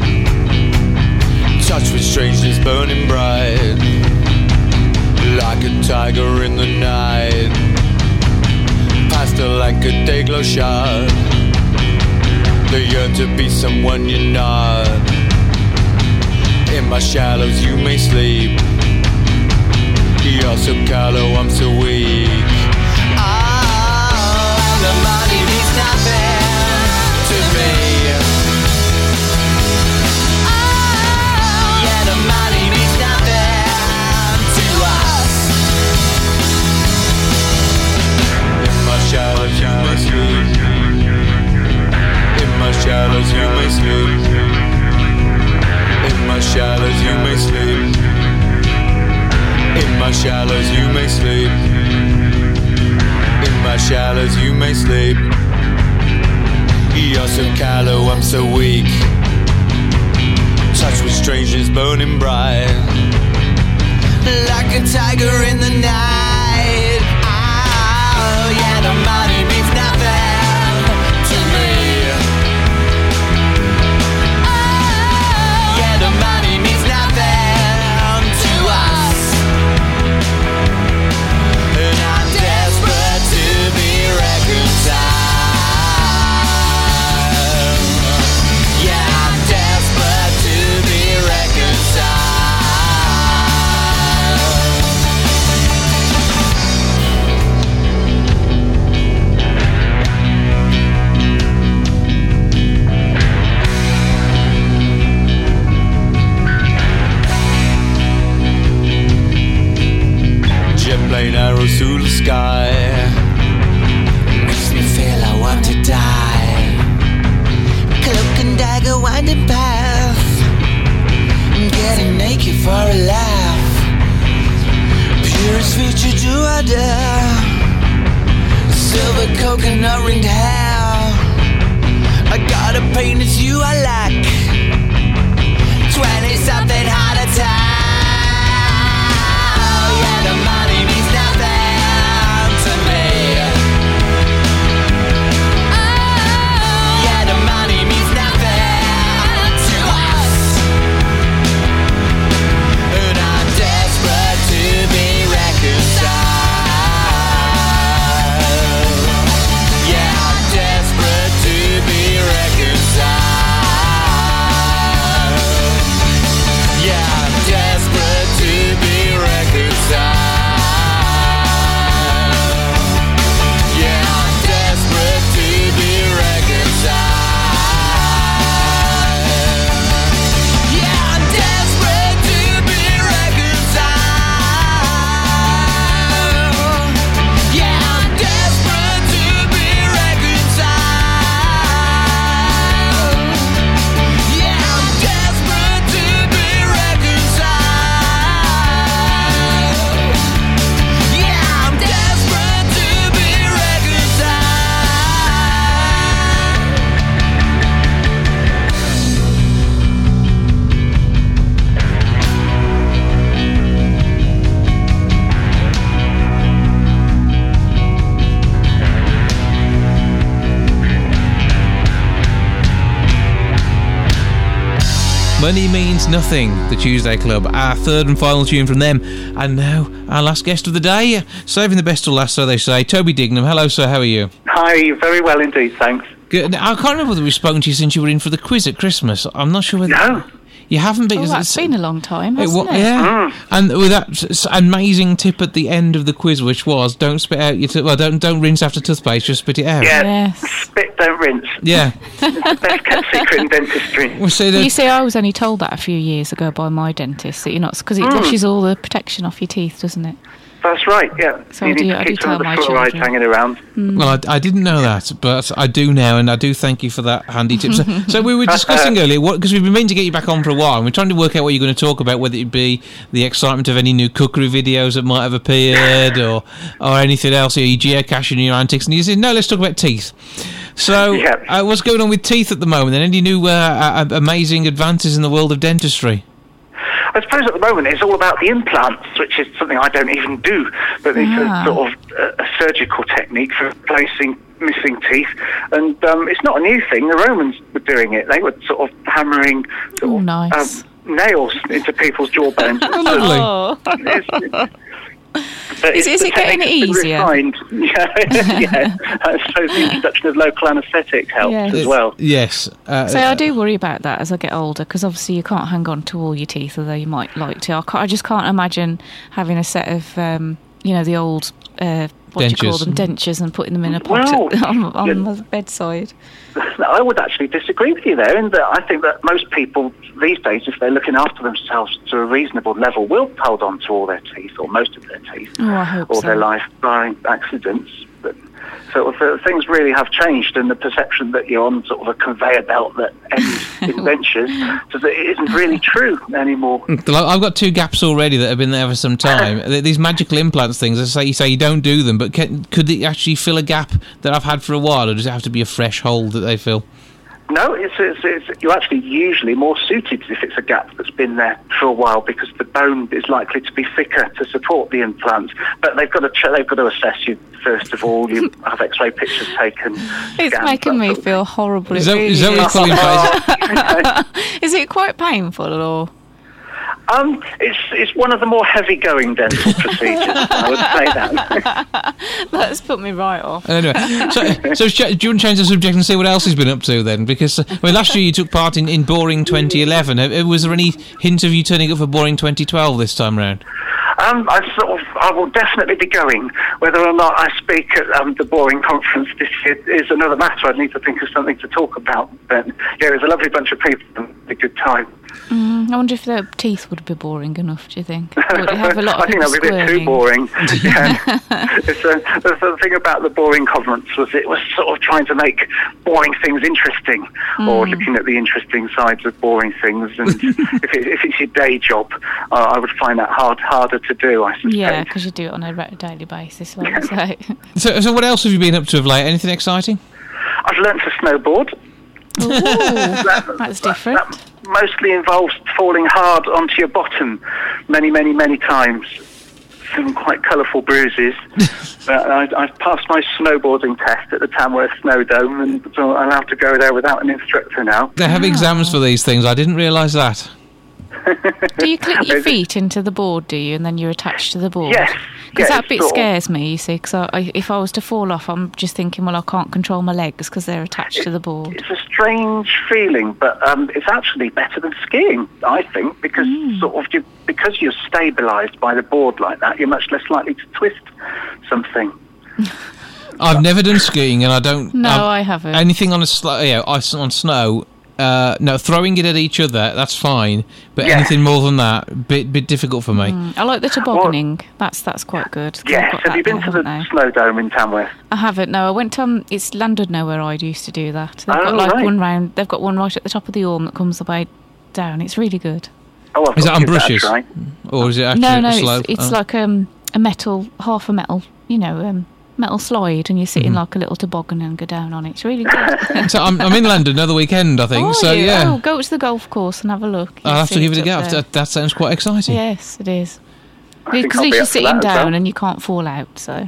I: Touch with strangers burning bright, like a tiger in the night. Pastel like a day-glow shot. They yearn to be someone you're not. In my shadows you may sleep. You're so callow, I'm so weak. Oh, the money means nothing to me. Oh, yeah, the money means nothing to us. In my shadows you may sleep. In my shadows you may sleep. In my shadows you may sleep. In my shadows you may sleep. In my shadows you may sleep. You're so callow, I'm so weak. Touch with strangers burning bright, like a tiger in the night. Oh, yeah, the money means nothing to me. Oh, yeah, the money means nothing to us. And I'm desperate to be reconciled. Yeah, I'm desperate to be reconciled.
G: winding path, getting naked for a laugh. Purest future do I dare, silver coconut ringed hair. I got a pain, it's you I lack. 20-something heart attack. Yeah, the money means nothing to me. Yeah, the money means nothing to us. And I'm desperate to be reconciled. Yeah, I'm desperate to be reconciled. Yeah, I'm desperate to be reconciled. Yeah, I'm desperate to be reconciled. Yeah, I'm desperate to be reconciled. Yeah, I'm desperate to be reconciled. Yeah, I'm desperate to be reconciled. Yeah, I'm desperate to be
B: Money Means Nothing, the Tuesday Club, our third and final tune from them. And now, our last guest of the day, saving the best till last, so they say, Toby Dignam. Hello, sir, how are you?
J: Hi, very well indeed, thanks.
B: Good. I can't remember whether we've spoken to you since you were in for the quiz at Christmas. I'm not sure whether...
J: No.
B: You haven't been...
C: Oh, that's been a long time, hasn't it?
B: Yeah. And with that amazing tip at the end of the quiz, which was, don't spit out your... don't rinse after toothpaste, just spit it out.
J: Yeah,
C: Yes.
J: spit, don't rinse.
B: Yeah.
J: It's the best kept secret in dentistry.
B: Well, so
C: You see, I was only told that a few years ago by my dentist, that you're not... Because it washes all the protection off your teeth, doesn't it?
J: That's right, yeah.
C: So
J: you need
C: I
J: to
C: do
J: keep some of the
C: tell my
J: fluoride
C: children.
J: hanging around.
B: Well, I didn't know that, but I do now, and I do thank you for that handy tip. So we were discussing earlier, because we've been meaning to get you back on for a while, and we're trying to work out what you're going to talk about, whether it be the excitement of any new cookery videos that might have appeared, or anything else, or your geocaching, your antics, and you said, no, let's talk about teeth. So, what's going on with teeth at the moment, and any new amazing advances in the world of dentistry?
J: I suppose at the moment it's all about the implants, which is something I don't even do, but it's a sort of a surgical technique for replacing missing teeth, and it's not a new thing. The Romans were doing it. They were sort of hammering nails into people's jawbones.
C: Oh. Is it getting easier?
J: Yeah. I suppose the introduction of local anaesthetic helps as well.
B: Yes.
C: So I do worry about that as I get older, because obviously you can't hang on to all your teeth, although you might like to. I just can't imagine having a set of, the old, what do you call them, dentures, and putting them in a pot on the bedside.
J: I would actually disagree with you there, in that I think that most people these days, if they're looking after themselves to a reasonable level, will hold on to all their teeth, or most of their teeth, all their life, barring accidents. But sort of things really have changed, and the perception that you're on sort of a conveyor belt that ends in dentures, so that it isn't really true anymore.
B: I've got two gaps already that have been there for some time. These magical implants things, you say you don't do them, but could it actually fill a gap that I've had for a while, or does it have to be a fresh hole that they fill?
J: No, you're actually usually more suited if it's a gap that's been there for a while, because the bone is likely to be thicker to support the implant. But they've got to assess you first of all. You have X-ray pictures taken.
C: It's making me feel horrible.
B: Is that what you're calling
C: Is it quite painful or?
J: It's one of the more heavy-going dental procedures. I would say that.
C: That's put me right off.
B: Anyway, so do you want to change the subject and see what else he's been up to then? Because last year you took part in Boring 2011. Was there any hint of you turning up for Boring 2012 this time round?
J: I will definitely be going. Whether or not I speak at the Boring conference this year is another matter. I'd need to think of something to talk about. But yeah, there's a lovely bunch of people. a good time.
C: I wonder if their teeth would be boring enough, do you think? Would it have a lot of
J: I think that would be a bit too boring. The thing about the Boring Conference was it was sort of trying to make boring things interesting, or looking at the interesting sides of boring things. And if it's your day job, I would find that harder to do, I suspect.
C: Yeah, because you do it on a daily basis.
B: So what else have you been up to of late? Anything exciting?
J: I've learnt to snowboard.
C: Ooh, that's different.
J: That mostly involves falling hard onto your bottom many, many, many times. Some quite colourful bruises. I've passed my snowboarding test at the Tamworth Snowdome, and so I'm allowed to go there without an instructor now.
B: They have exams for these things. I didn't realise that.
C: Do you click your feet into the board, do you, and then you're attached to the board?
J: Yes.
C: Because that bit scares me, you see, because if I was to fall off, I'm just thinking, well, I can't control my legs because they're attached to the board.
J: It's a strange feeling, but it's actually better than skiing, I think, because because you're stabilised by the board like that, you're much less likely to twist something.
B: I've never done skiing, and I don't...
C: No, I haven't.
B: Anything on on snow... no, throwing it at each other, that's fine. But anything more than that, bit difficult for me.
C: I like the tobogganing. That's quite good.
J: Yes, have you been to the Snowdome in Tamworth?
C: I haven't, no. I went to, it's Llandudno where I used to do that. They've got one round, they've got one right at the top of the Orme that comes the way down. It's really good.
J: Oh,
B: is it on brushes? Right. Or is it actually slope?
C: It's like a metal, half a metal, metal slide, and you sit in like a little toboggan and go down on it. It's really good.
B: So I'm in London another weekend, I think.
C: Go to the golf course and have a look.
B: I'll have to give it a go. That sounds quite exciting.
C: Yes, it is. Because at least you're sitting down and you can't fall out. So.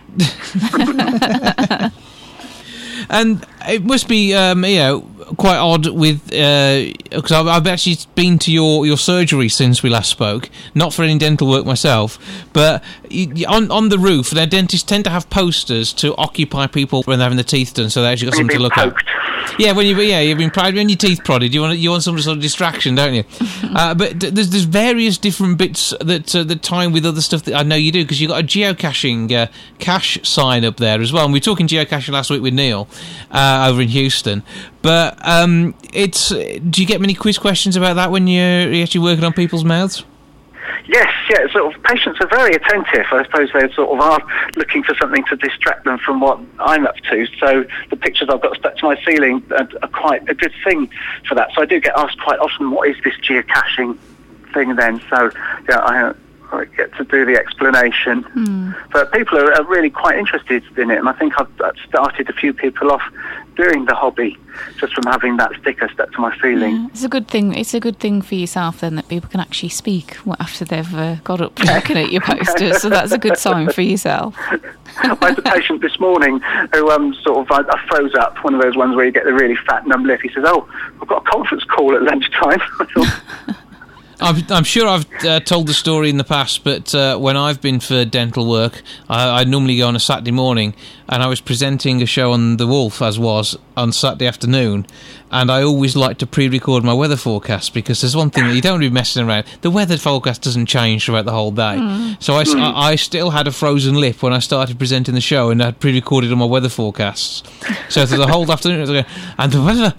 B: And it must be, quite odd with because I've actually been to your surgery since we last spoke. Not for any dental work myself, but on the roof, their dentists tend to have posters to occupy people when they're having their teeth done, so they actually got something to look at. Yeah, you've been prodded, when your teeth prodded, you want some sort of distraction, don't you? But there's various different bits that tie in with other stuff that I know you do, because you've got a geocaching cache sign up there as well. And we were talking geocaching last week with Neil over in Houston. But do you get many quiz questions about that when you're actually working on people's mouths?
J: Yes, sort of patients are very attentive. I suppose they sort of are looking for something to distract them from what I'm up to. So the pictures I've got stuck to my ceiling are quite a good thing for that. So I do get asked quite often, what is this geocaching thing then? So I get to do the explanation. But people are really quite interested in it, and I think I've started a few people off doing the hobby just from having that sticker stuck to my ceiling.
C: Yeah, it's a good thing. It's a good thing for yourself then that people can actually speak after they've got up looking at your posters. So that's a good sign for yourself.
J: I had a patient this morning who I froze up, one of those ones where you get the really fat numb lip. He says, "Oh, I've got a conference call at lunchtime."
B: I'm sure I've told the story in the past, but when I've been for dental work, I normally go on a Saturday morning, and I was presenting a show on The Wolf, as was, on Saturday afternoon, and I always like to pre-record my weather forecast, because there's one thing that you don't be messing around. The weather forecast doesn't change throughout the whole day. So I still had a frozen lip when I started presenting the show, and I had pre-recorded all my weather forecasts. So for the whole afternoon, I was going, and the weather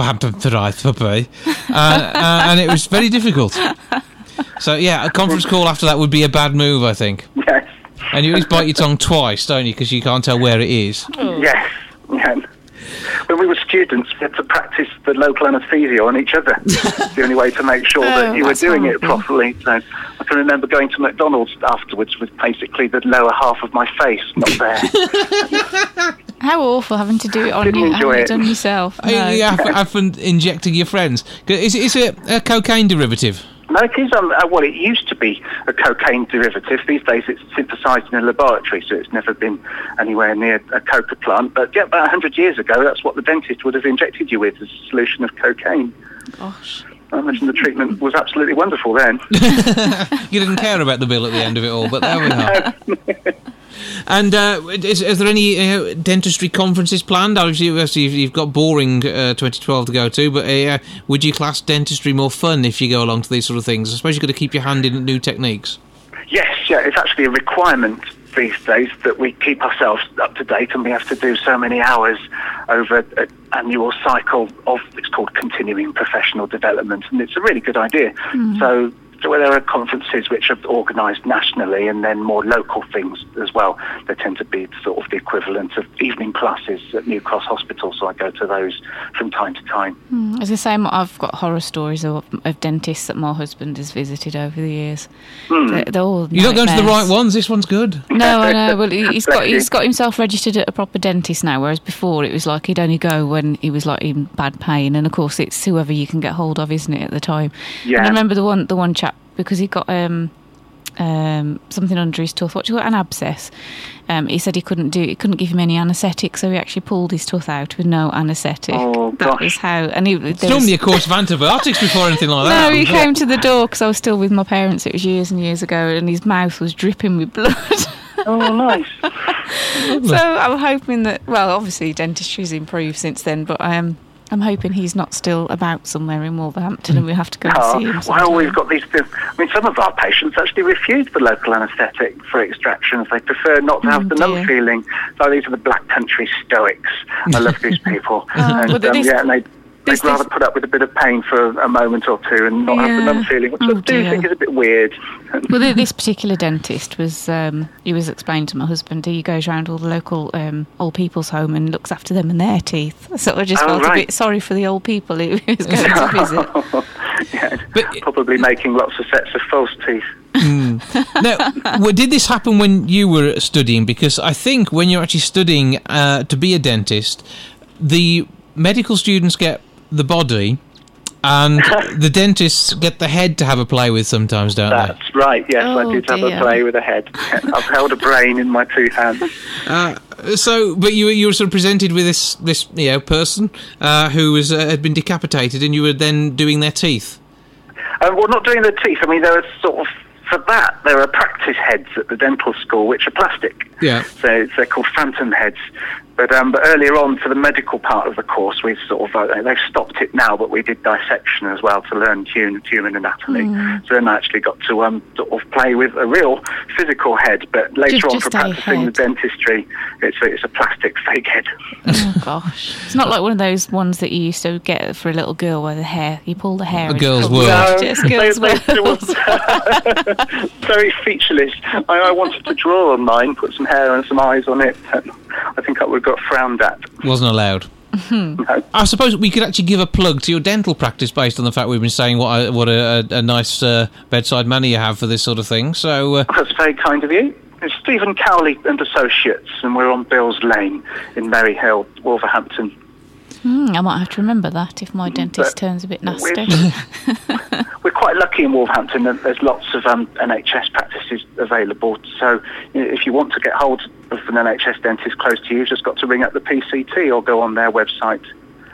B: and it was very difficult. So a conference call after that would be a bad move, I think.
J: Yes.
B: And you always bite your tongue twice, don't you, because you can't tell where it is.
J: Yes. When we were students, we had to practice the local anaesthesia on each other. It's the only way to make sure that you were doing it properly. So I can remember going to McDonald's afterwards with basically the lower half of my face not there.
C: How awful having to do it on you. Having it done yourself. No.
B: Have fun injecting your friends. Is it a cocaine derivative?
J: No, it is. It used to be a cocaine derivative. These days it's synthesised in a laboratory, so it's never been anywhere near a coca plant. But about 100 years ago, that's what the dentist would have injected you with, as a solution of cocaine.
C: Gosh.
J: I imagine the treatment was absolutely wonderful then.
B: You didn't care about the bill at the end of it all, but there we are. And is there any dentistry conferences planned? Obviously, you've got Boring 2012 to go to, but would you class dentistry more fun if you go along to these sort of things? I suppose you've got to keep your hand in new techniques.
J: Yes, it's actually a requirement these days that we keep ourselves up to date, and we have to do so many hours over an annual cycle of, it's called continuing professional development, and it's a really good idea. So there are conferences which are organised nationally, and then more local things as well. They tend to be sort of the equivalent of evening classes at New Cross Hospital, so I go to those from time to time.
C: As I say, I've got horror stories of dentists that my husband has visited over the years. They're all
B: You're not going to the right ones. This one's good.
C: No, I know. Well, he's got himself registered at a proper dentist now, whereas before it was like he'd only go when he was like in bad pain, and of course it's whoever you can get hold of, isn't it, at the time?
J: Yeah.
C: And I remember the one chap, because he got something under his tooth. What do you call it? An abscess. He said he couldn't give him any anaesthetic, so he actually pulled his tooth out with no anaesthetic.
J: Oh,
C: that was how. And
B: it's normally a course of antibiotics before anything like that.
C: No, he came to the door because I was still with my parents. It was years and years ago, and his mouth was dripping with blood.
J: Oh, nice.
C: So I'm hoping that. Well, obviously dentistry's improved since then, but I'm hoping he's not still about somewhere in Wolverhampton and we have to go and see him sometime.
J: Well, we've got these... I mean, some of our patients actually refuse the local anaesthetic for extractions. They prefer not to have the numb feeling. So these are the Black Country Stoics. I love these people. They'd rather put up with a bit of pain for a moment or two and not have the numb feeling, which I do think is a bit weird.
C: Well, this particular dentist was, he was explaining to my husband, he goes around all the local old people's home and looks after them and their teeth. So I just felt a bit sorry for the old people he was going to visit.
J: But probably making lots of sets of false teeth.
B: Now, did this happen when you were studying? Because I think when you're actually studying to be a dentist, the medical students get the body, and the dentists get the head to have a play with sometimes, don't they?
J: That's right, yes, I did have a play with a head. I've held a brain in my two hands.
B: But you were sort of presented with this person who was had been decapitated, and you were then doing their teeth.
J: Well, not doing their teeth. I mean, there was sort of, for that, there are practice heads at the dental school, which are plastic.
B: Yeah.
J: So they're called phantom heads. But earlier on, for the medical part of the course, we sort of they've stopped it now, but we did dissection as well to learn human anatomy. So then I actually got to sort of play with a real physical head. But later on, for practicing the dentistry, it's a plastic fake head.
C: Oh gosh, it's not like one of those ones that you used to get for a little girl where you pull the hair.
B: A girl's world.
J: Very featureless. I wanted to draw on mine, put some hair and some eyes on it. I think I would have got frowned at.
B: Wasn't allowed. No. I suppose we could actually give a plug to your dental practice based on the fact we've been saying what a nice bedside manner you have for this sort of thing. So
J: that's very kind of you. It's Stephen Cowley and Associates, and we're on Bills Lane in Merry Hill, Wolverhampton.
C: I might have to remember that if my dentist turns a bit nasty.
J: We're quite lucky in Wolverhampton that there's lots of NHS practices available. So if you want to get hold of an NHS dentist close to you, you've just got to ring up the PCT or go on their website.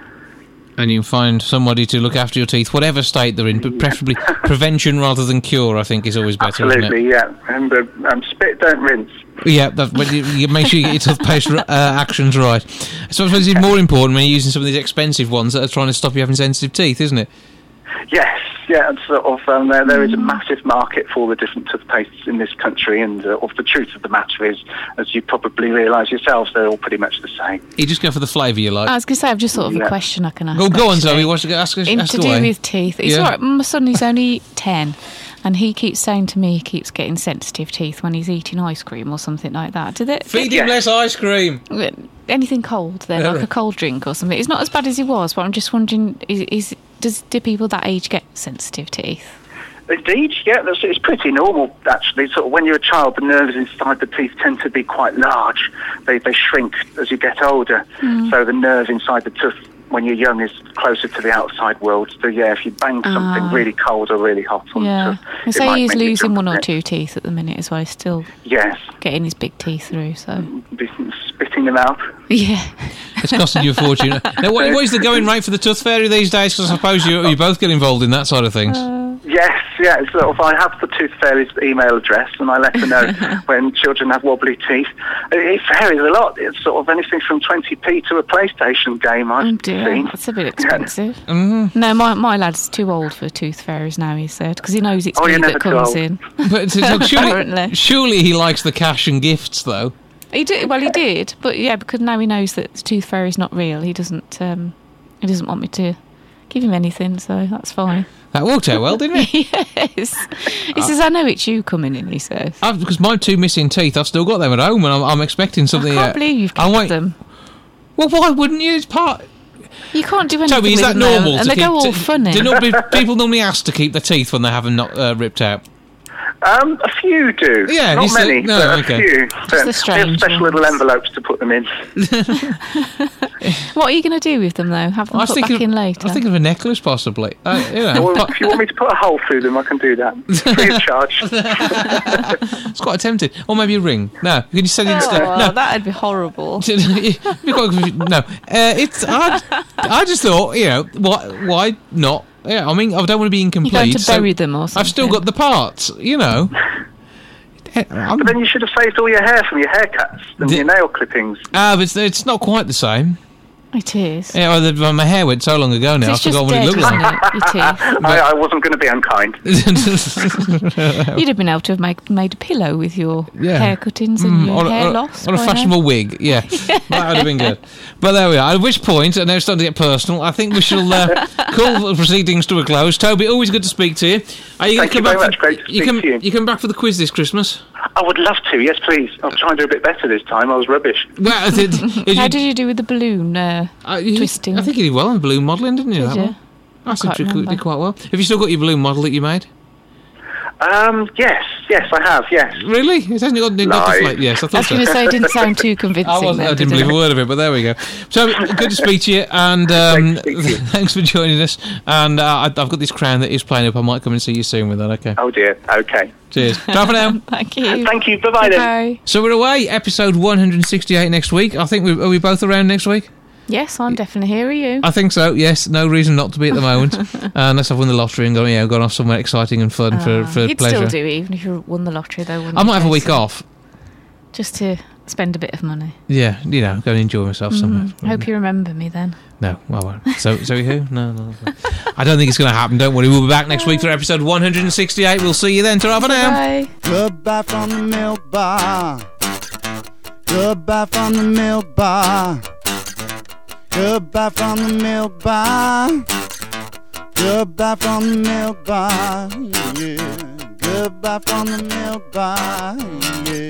B: And you can find somebody to look after your teeth, whatever state they're in, but preferably prevention rather than cure, I think, is always better.
J: Absolutely, isn't it? And spit, don't rinse.
B: Yeah, you make sure you get your toothpaste actions right. So I suppose it's more important when you're using some of these expensive ones that are trying to stop you having sensitive teeth, isn't it?
J: Yes, yeah, and sort of there is a massive market for all the different toothpastes in this country, and the truth of the matter is, as you probably realise yourselves, they're all pretty much the same.
B: You just go for the flavour you like.
C: I was going to say, I've just thought of a question I can ask.
B: Oh, go on, Zoe. What's to ask away?
C: To do with teeth. It's all right. My son is only 10, and he keeps saying to me he keeps getting sensitive teeth when he's eating ice cream or something like that.
B: Feed him less ice cream.
C: Anything cold then, like a cold drink or something. It's not as bad as he was, but I'm just wondering, do people that age get sensitive teeth?
J: Indeed, yeah, it's pretty normal, actually. Sort of when you're a child, the nerves inside the teeth tend to be quite large. They shrink as you get older. So the nerve inside the tooth, when you're young, is closer to the outside world. So, yeah, if you bang something really cold or really hot on the tooth...
C: I say he's losing one or two teeth at the minute as well. He's still getting his big teeth through, so...
J: Spitting them out.
C: Yeah.
B: It's costing you a fortune. Now, what is the going rate for the tooth fairy these days? Because I suppose you both get involved in that side of things.
J: Yes, yeah. Sort of, I have the Tooth Fairy's email address, and I let her know when children have wobbly teeth. It varies a lot. It's sort of anything from 20p to a PlayStation game I've seen.
C: That's a bit expensive. No, my lad's too old for Tooth Fairies now, he said, because he knows it's me that comes in.
B: But surely he likes the cash and gifts, though.
C: He did. Well, he did, but yeah, because now he knows that the Tooth Fairy's not real. He doesn't want me to give him anything, so that's fine.
B: That worked out well, didn't it?
C: Yes. He says, I know it's you coming in, he says.
B: Because my 2 missing teeth, I've still got them at home, and I'm expecting something.
C: I can't believe you've kept them.
B: Well, why wouldn't you? It's part...
C: You can't do anything
B: Toby, is
C: with
B: that
C: them
B: normal?
C: now, and they go all funny.
B: People normally ask to keep their teeth when they have them not ripped out.
J: A few do.
B: Yeah,
J: not many, but a few.
C: Just the strange
J: have special little envelopes to put them in.
C: What are you going to do with them, though? Have them put back in later?
B: I was thinking of a necklace, possibly.
J: Well, if you want me to put a hole through them, I can do that. Free of charge.
B: It's quite tempting. Or maybe a ring. No, can you send it instead? No,
C: that'd be horrible.
B: No, I just thought, why not? Yeah, I mean, I don't want to be incomplete.
C: You're going to bury them or something.
B: I've still got the parts,
J: But then you should have saved all your hair from your haircuts and your nail clippings.
B: But it's not quite the same.
C: It is.
B: Yeah, well, my hair went so long ago now, I forgot what it looked like.
J: I wasn't going to be unkind.
C: You'd have been able to have made a pillow with your hair cuttings and your hair loss.
B: On a fashionable wig, yeah. That would have been good. But there we are. At which point, and now it's starting to get personal, I think we shall call the proceedings to a close. Toby, always good to speak to you. Are you
J: Thank you very much. Great to speak to you.
B: You come back for the quiz this Christmas?
J: I would love to, yes please. I'll try and do a bit better this time. I was rubbish.
B: Well,
C: how did you do with the balloon twisting?
B: I think you did well in balloon modelling, didn't you?
C: Did you?
B: I think you did quite well. Have you still got your balloon model that you made?
J: Yes, I have, yes.
B: Really? It hasn't got deflate. Yes, I thought so.
C: I was going to say it didn't sound too convincing.
B: I didn't believe a word of it, but there we go. So, good to speak to you, and thanks for joining us. And I've got this crown that is playing up. I might come and see you soon with that, okay?
J: Oh dear, okay.
B: Cheers. Ciao for now.
C: Thank you.
J: Thank you, bye-bye then.
B: So we're away, episode 168 next week. I think, are we both around next week?
C: Yes, I'm definitely here. Are you?
B: I think so, yes. No reason not to be at the moment. Unless I've won the lottery and gone off somewhere exciting and fun for
C: you'd
B: pleasure.
C: You'd still do it, even if you won the lottery, though, wouldn't you?
B: I might have a week off.
C: Just to spend a bit of money.
B: Yeah, go and enjoy myself somewhere.
C: I hope you remember me then.
B: No, I won't. So who? No. I don't think it's going to happen. Don't worry. We'll be back next week for episode 168. We'll see you then. Ta-ra for now.
C: Bye.
A: Goodbye from the milk bar. Goodbye from the milk bar. Goodbye from the milk bar. Goodbye from the milk bar. Yeah. Goodbye from the milk bar. Yeah.